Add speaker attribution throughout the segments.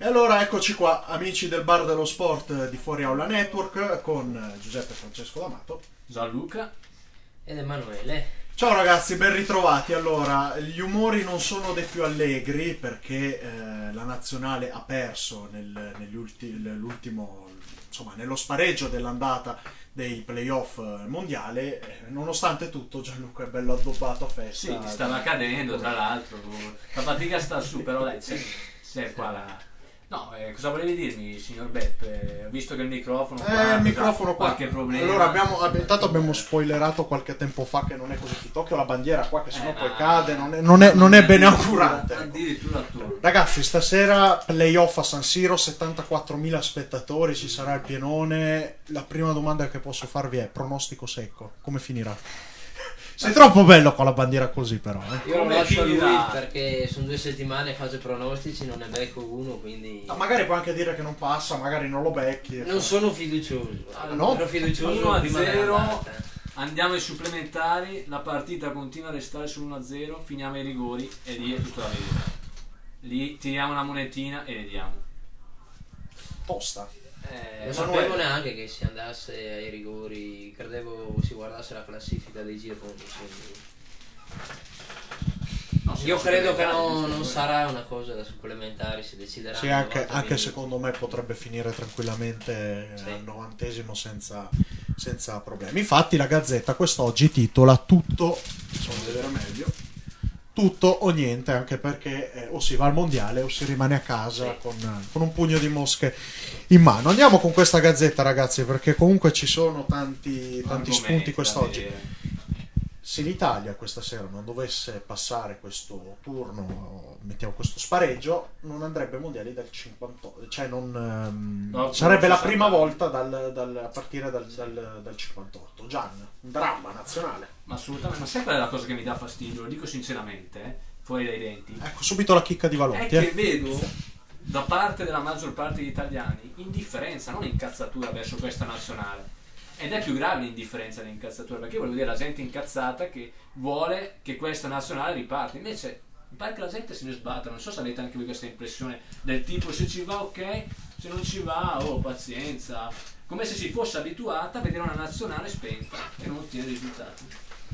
Speaker 1: E allora eccoci qua, amici del Bar dello Sport di Fuori Aula Network, con Giuseppe Francesco D'Amato,
Speaker 2: Gianluca
Speaker 3: ed Emanuele.
Speaker 1: Ciao ragazzi, ben ritrovati. Allora, gli umori non sono dei più allegri perché la nazionale ha perso nello spareggio dell'andata dei playoff mondiale. Nonostante tutto, Gianluca è bello addobbato a festa.
Speaker 2: sì, stava cadendo tra l'altro, la fatica sta su, però dai, c'è qua la... No, cosa volevi dirmi, signor Beppe? Visto che il microfono qua,
Speaker 1: Il microfono qua.
Speaker 2: qualche problema.
Speaker 1: Allora intanto abbiamo spoilerato qualche tempo fa che non è così. Ti tocchio la bandiera qua che sennò poi cade, non è bene augurante.
Speaker 2: Addirittura tu.
Speaker 1: Ragazzi, stasera playoff a San Siro, 74.000 spettatori, ci sarà il pienone. La prima domanda che posso farvi è: pronostico secco, come finirà? Sei troppo bello con la bandiera così, però.
Speaker 3: Io lo
Speaker 2: Come
Speaker 3: lascio a lui
Speaker 2: finirà?
Speaker 3: perché sono 2 settimane che faccio pronostici, non ne becco uno, quindi
Speaker 1: No, magari puoi anche dire che non passa, magari non lo becchi.
Speaker 3: non sono fiducioso.
Speaker 1: no?
Speaker 3: Ero fiducioso
Speaker 2: 1-0.
Speaker 3: prima dell'andata.
Speaker 2: Andiamo ai supplementari, la partita continua a restare sull'1-0, finiamo ai rigori e lì è tutta la verità. Lì tiriamo una monetina e vediamo.
Speaker 1: Tosta.
Speaker 3: Non sapevo neanche che si andasse ai rigori, credevo si guardasse la classifica dei gironi.
Speaker 2: No,
Speaker 3: Io credo che
Speaker 2: supplementari,
Speaker 3: non sarà una cosa da supplementari, si deciderà.
Speaker 1: Sì, anche secondo me potrebbe finire tranquillamente
Speaker 3: Sì.
Speaker 1: al 90° senza problemi. Infatti la Gazzetta quest'oggi titola tutto, facciamo vedere meglio, tutto o niente, anche perché o si va al mondiale o si rimane a casa
Speaker 3: Sì.
Speaker 1: con un pugno di mosche in mano. Andiamo con questa Gazzetta, ragazzi, perché comunque ci sono tanti
Speaker 2: Argomenti
Speaker 1: spunti
Speaker 2: da
Speaker 1: quest'oggi.
Speaker 2: vedere.
Speaker 1: Se l'Italia questa sera non dovesse passare questo turno, mettiamo questo spareggio, non andrebbe ai mondiali dal 58, cioè
Speaker 2: No,
Speaker 1: sarebbe la
Speaker 2: 60.
Speaker 1: prima volta a partire dal 58. Gian, un dramma nazionale.
Speaker 2: Ma assolutamente, ma sai qual è la cosa che mi dà fastidio? Lo dico sinceramente, fuori dai denti.
Speaker 1: Ecco subito la chicca di
Speaker 2: È
Speaker 1: Valotti.
Speaker 2: che vedo da parte della maggior parte degli italiani indifferenza, non incazzatura verso questa nazionale. Ed è più grave l'indifferenza dell'incazzatura, perché io voglio vedere la gente incazzata che vuole che questa nazionale riparte. Invece mi pare che la gente se ne sbatta. Non so se avete anche voi questa impressione del tipo: se ci va ok, se non ci va pazienza, come se si fosse abituata a vedere una nazionale spenta e non ottiene risultati.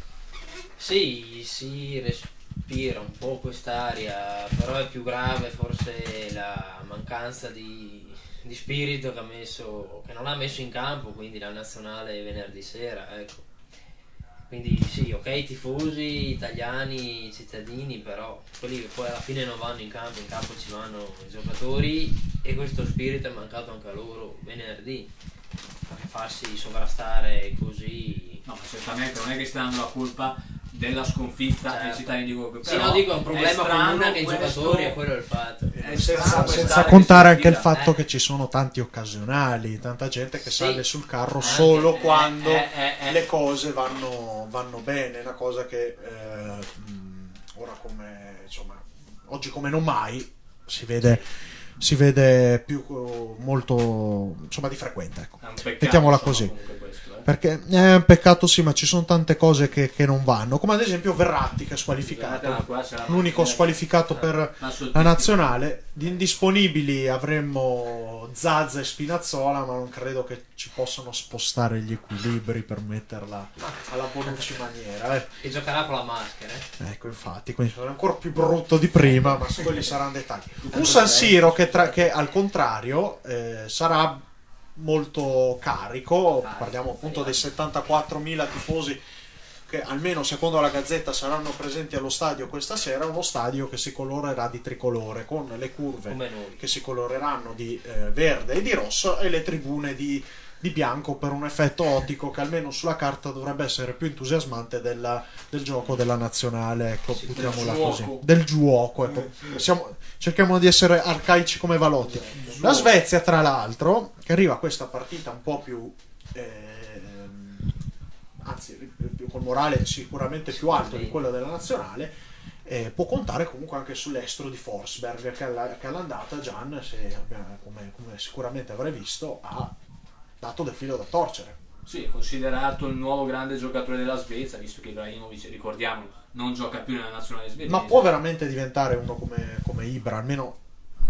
Speaker 3: Sì, si respira un po' quest'aria, però è più grave forse la mancanza di spirito che non ha messo in campo, quindi la nazionale venerdì sera, ecco. Quindi sì, ok, tifosi, italiani, cittadini, però quelli che poi alla fine non vanno in campo ci vanno i giocatori, e questo spirito è mancato anche a loro venerdì, perché farsi sovrastare così...
Speaker 2: No, ma certamente non è che sta dando la colpa della sconfitta ai cittadini di Gogo.
Speaker 3: Sì, no, dico, è un problema comune anche ai giocatori, e quello è il fatto.
Speaker 1: Senza contare anche il fatto che ci sono tanti occasionali, tanta gente che sale sul carro solo quando le cose vanno bene. È una cosa che ora oggi come non mai si vede più molto di frequente, ecco.
Speaker 2: È un peccato,
Speaker 1: Mettiamola così.
Speaker 2: comunque questo,
Speaker 1: Perché è un peccato, sì, ma ci sono tante cose che non vanno, come ad esempio Verratti, che è squalificato, l'unico squalificato per la nazionale. Di indisponibili avremmo Zaza e Spinazzola, ma non credo che ci possano spostare gli equilibri per metterla alla Bonucci maniera.
Speaker 3: E giocherà con la maschera.
Speaker 1: Ecco, infatti, quindi sarà ancora più brutto di prima, ma quelli saranno dettagli. Un San Siro che al contrario sarà molto carico. Parliamo appunto dei 74.000 tifosi che almeno secondo la Gazzetta saranno presenti allo stadio questa sera. Uno stadio che si colorerà di tricolore, con le curve che si coloreranno di verde e di rosso, e le tribune di bianco, per un effetto ottico che almeno sulla carta dovrebbe essere più entusiasmante del gioco della nazionale, ecco, buttiamola così, del giuoco, ecco. Cerchiamo di essere arcaici come Valotti. La Svezia, tra l'altro, che arriva a questa partita un po' più col morale sicuramente più alto di quello della nazionale, può contare comunque anche sull'estero di Forsberg, che all'andata Gian, come sicuramente avrai visto, ha dato del filo da torcere.
Speaker 2: Sì, è considerato il nuovo grande giocatore della Svezia, visto che Ibrahimovic, ricordiamo, non gioca più nella nazionale svedese.
Speaker 1: Ma può veramente diventare uno come Ibra, almeno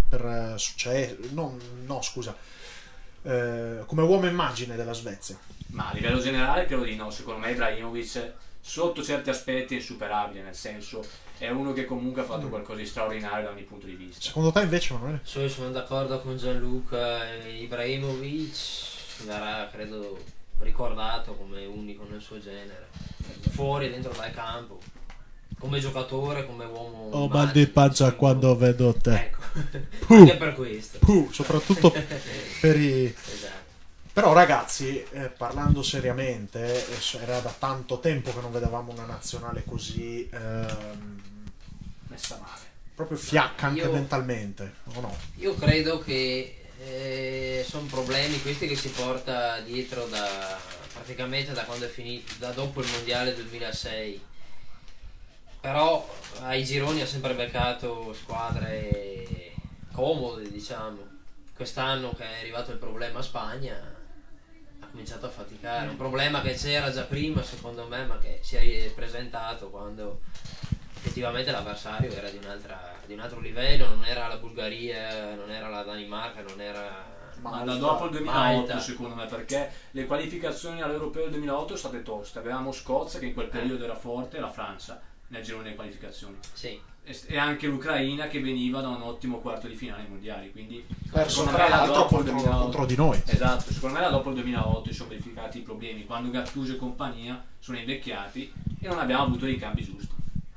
Speaker 1: per successo, no, scusa, come uomo immagine della Svezia.
Speaker 2: Ma a livello generale credo di no, secondo me Ibrahimovic sotto certi aspetti è insuperabile, nel senso è uno che comunque ha fatto qualcosa di straordinario da ogni punto di vista.
Speaker 1: Secondo te invece, Manuele?
Speaker 3: Sono d'accordo con Gianluca. Ibrahimovic verrà, credo, ricordato come unico nel suo genere, fuori e dentro dal campo, come giocatore, come uomo.
Speaker 1: Ho mal di pancia quando vedo te.
Speaker 3: Ecco, anche per questo.
Speaker 1: Soprattutto per i...
Speaker 3: Esatto.
Speaker 1: Però ragazzi, parlando seriamente, era da tanto tempo che non vedevamo una nazionale così
Speaker 2: Messa male.
Speaker 1: proprio fiacca anche mentalmente, o no?
Speaker 3: Io credo che sono problemi questi che si porta dietro praticamente da quando è finito, da dopo il mondiale 2006. Però ai gironi ha sempre beccato squadre comode, diciamo. Quest'anno che è arrivato il problema a Spagna ha cominciato a faticare. Un problema che c'era già prima, secondo me, ma che si è presentato quando effettivamente l'avversario era di un altro livello, non era la Bulgaria, non era la Danimarca, non era
Speaker 2: ma da dopo il 2008 Malta. Secondo me, perché le qualificazioni all'Europeo del 2008 sono state toste. Avevamo Scozia che in quel periodo era forte e la Francia nel girone delle qualificazioni.
Speaker 3: Sì.
Speaker 2: E anche l'Ucraina che veniva da un ottimo quarto di finale ai mondiali, quindi
Speaker 1: perso tra l'altro contro di noi.
Speaker 2: Esatto, secondo me da dopo il 2008 si sono verificati i problemi quando Gattuso e compagnia sono invecchiati e non abbiamo avuto i cambi giusti.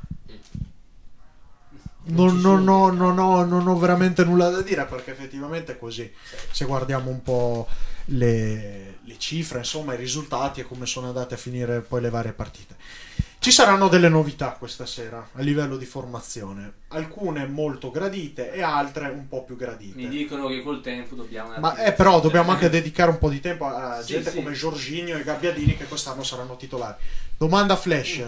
Speaker 1: Non ho veramente nulla da dire, perché effettivamente è così. Se guardiamo un po' le cifre, insomma, i risultati e come sono andate a finire poi le varie partite. Ci saranno delle novità questa sera a livello di formazione, alcune molto gradite e altre un po' più gradite.
Speaker 2: Mi dicono che col tempo dobbiamo...
Speaker 1: però dobbiamo anche dedicare un po' di tempo a gente come Jorginho e Gabbiadini, che quest'anno saranno titolari. Domanda flash: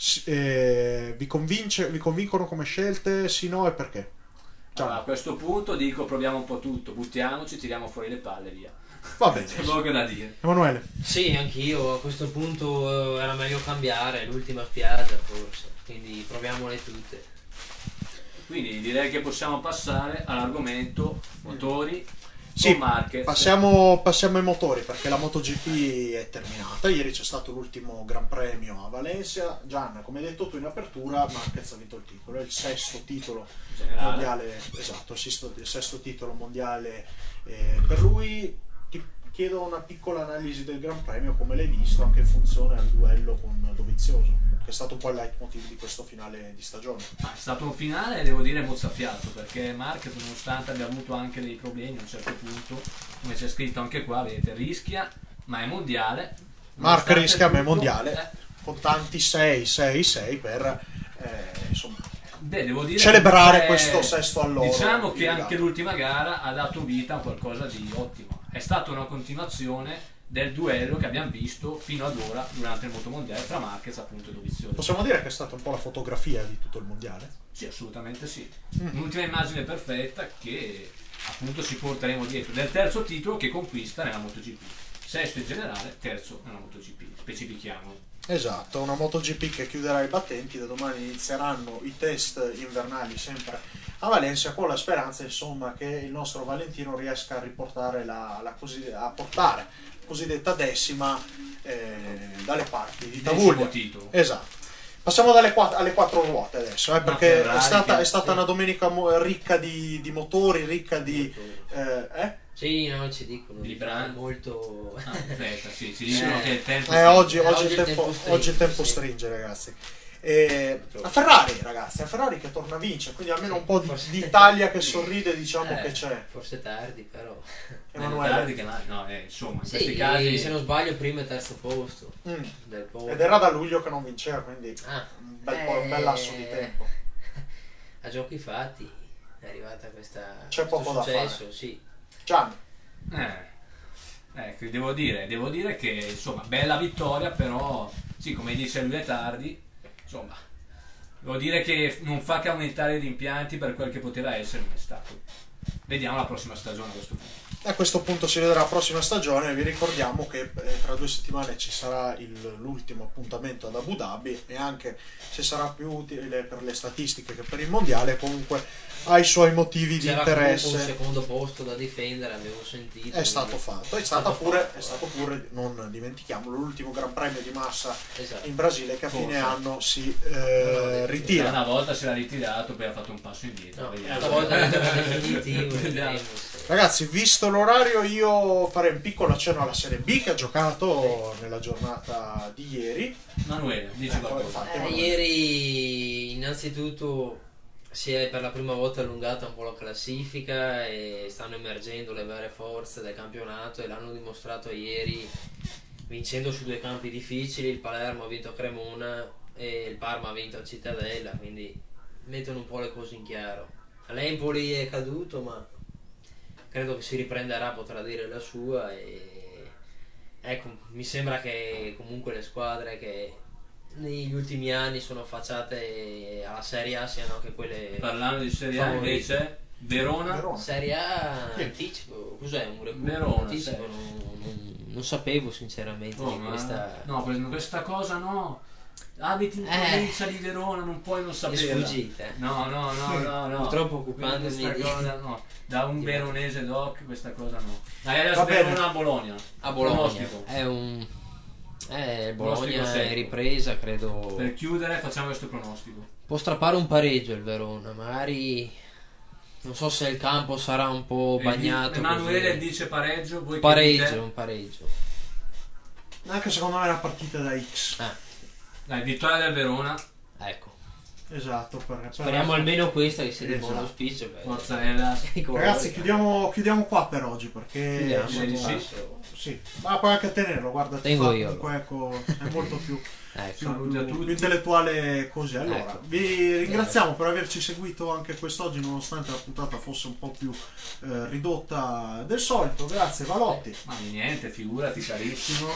Speaker 1: vi convincono come scelte? Sì, no, e perché?
Speaker 2: Allora, a questo punto dico proviamo un po' tutto, buttiamoci, tiriamo fuori le palle, via.
Speaker 1: Va bene.
Speaker 2: C'è poco da dire.
Speaker 1: Emanuele?
Speaker 3: Sì, anch'io a questo punto era meglio cambiare, l'ultima spiaggia forse, quindi proviamole tutte.
Speaker 2: Quindi direi che possiamo passare all'argomento motori.
Speaker 1: Sì, passiamo ai motori, perché la MotoGP è terminata. Ieri c'è stato l'ultimo Gran Premio a Valencia. Gianna, come hai detto tu in apertura, Marquez ha vinto il titolo, è il sesto titolo mondiale, esatto, il sesto titolo mondiale per lui. Ti chiedo una piccola analisi del Gran Premio, come l'hai visto anche in funzione al duello con Dovizioso, che è stato un po' il leitmotiv di questo finale di stagione.
Speaker 2: È stato un finale, devo dire, mozzafiato, perché Marquez, nonostante abbia avuto anche dei problemi a un certo punto, come c'è scritto anche qua, vedete, rischia, ma è mondiale.
Speaker 1: Mark rischia, ma è mondiale, con tanti 6 per insomma,
Speaker 2: devo dire
Speaker 1: celebrare questo sesto all'oro.
Speaker 2: Diciamo che anche l'ultima gara ha dato vita a qualcosa di ottimo. È stata una continuazione del duello che abbiamo visto fino ad ora durante il motomondiale tra Marquez appunto e Dovizioso.
Speaker 1: Possiamo dire che è stata un po' la fotografia di tutto il mondiale?
Speaker 2: Sì, assolutamente sì. Un'ultima immagine perfetta che appunto ci porteremo dietro, del terzo titolo che conquista nella MotoGP. Sesto in generale, terzo nella MotoGP, specifichiamo.
Speaker 1: Esatto, una MotoGP che chiuderà i battenti. Da domani inizieranno i test invernali sempre a Valencia, con la speranza insomma che il nostro Valentino riesca a riportare a portare la cosiddetta decima dalle parti di Tavuglia. Esatto. Passiamo alle quattro ruote adesso, perché è stata una domenica ricca di motori, ricca di
Speaker 3: Sì, no, ci dicono
Speaker 2: di brand
Speaker 3: molto.
Speaker 2: Aspetta, sì, ci dicono che il tempo
Speaker 1: oggi il tempo stringe, ragazzi. A Ferrari, ragazzi, a Ferrari che torna a vincere, quindi almeno un po' di Italia che sorride, diciamo che c'è.
Speaker 3: Forse tardi, però.
Speaker 2: Emanuele. Insomma, in questi casi,
Speaker 3: se non sbaglio, primo e terzo posto.
Speaker 1: Ed era da luglio che non vinceva, quindi un bel lasso di tempo.
Speaker 3: A giochi fatti è arrivata questa.
Speaker 1: C'è poco da fare.
Speaker 3: Sì.
Speaker 1: Gianni.
Speaker 2: Devo dire che insomma bella vittoria, però sì, come dice lui è tardi, insomma devo dire che non fa che aumentare gli impianti per quel che poteva essere, non è stato. Vediamo la prossima stagione a questo punto.
Speaker 1: A questo punto si vedrà la prossima stagione. Vi ricordiamo che tra 2 settimane ci sarà l'ultimo appuntamento ad Abu Dhabi, e anche se sarà più utile per le statistiche che per il mondiale, comunque ha i suoi motivi di interesse.
Speaker 3: Un secondo posto da difendere, avevo sentito.
Speaker 1: È stato fatto. È stato pure, non dimentichiamolo, l'ultimo Gran Premio di Massa in Brasile, che a fine anno si ritira.
Speaker 2: Una volta si era ritirato, poi ha fatto un passo indietro.
Speaker 3: Una volta è definitivo.
Speaker 1: Ragazzi, visto l'orario, io farei un piccolo accenno alla Serie B che ha giocato nella giornata di ieri.
Speaker 2: Manuele, dici qualcosa.
Speaker 3: Ieri innanzitutto si è per la prima volta allungata un po' la classifica e stanno emergendo le vere forze del campionato, e l'hanno dimostrato ieri vincendo su 2 campi difficili. Il Palermo ha vinto a Cremona e il Parma ha vinto a Cittadella, quindi mettono un po' le cose in chiaro. L'Empoli è caduto, ma credo che si riprenderà, potrà dire la sua, e ecco, mi sembra che comunque le squadre che negli ultimi anni sono affacciate alla Serie A siano anche quelle.
Speaker 2: Parlando di Serie A invece, Verona.
Speaker 3: Serie A anticipo, cos'è un recupero?
Speaker 2: Verona,
Speaker 3: Anticipo, non sapevo sinceramente di questa.
Speaker 2: No, questa cosa no. Abiti in provincia di Verona, non puoi non sapere.
Speaker 3: È sfuggita.
Speaker 2: No.
Speaker 3: Purtroppo occupandomi
Speaker 2: questa
Speaker 3: di.
Speaker 2: Cosa no. Da un veronese doc, questa cosa no. Adesso Verona a Bologna.
Speaker 3: A Bologna.
Speaker 2: Pronostico.
Speaker 3: È un. Bologna
Speaker 2: Pronostico
Speaker 3: è ripresa, credo.
Speaker 2: Per chiudere facciamo questo pronostico.
Speaker 3: Può strappare un pareggio il Verona, magari. Non so se il campo sarà un po' bagnato.
Speaker 2: Emanuele dice pareggio, voi
Speaker 3: un pareggio.
Speaker 1: Anche secondo me è una partita da X.
Speaker 2: Dai, vittoria del Verona.
Speaker 3: Ecco.
Speaker 1: Esatto.
Speaker 3: Speriamo almeno questa che sia di buon auspicio.
Speaker 2: Mozzarella.
Speaker 1: Ragazzi, chiudiamo qua per oggi, perché sì. Ma puoi anche tenerlo, guarda.
Speaker 3: Tengo io.
Speaker 1: Comunque, ecco, è molto più
Speaker 2: più
Speaker 1: intellettuale così. Allora,
Speaker 3: ecco.
Speaker 1: Vi ringraziamo per averci seguito anche quest'oggi, nonostante la puntata fosse un po' più ridotta del solito. Grazie Valotti.
Speaker 2: Ma niente, figurati, carissimo.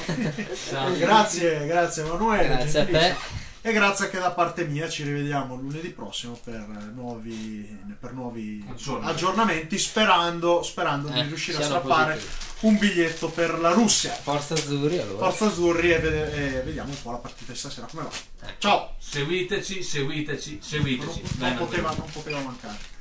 Speaker 1: Grazie Emanuele.
Speaker 3: Grazie a te.
Speaker 1: E grazie anche da parte mia. Ci rivediamo lunedì prossimo per nuovi aggiornamenti, sperando di riuscire a strappare un biglietto per la Russia.
Speaker 3: Forza Azzurri, allora.
Speaker 1: Forza Azzurri, e vediamo un po' la partita di stasera come va. Ciao.
Speaker 2: Seguiteci.
Speaker 1: Non poteva mancare.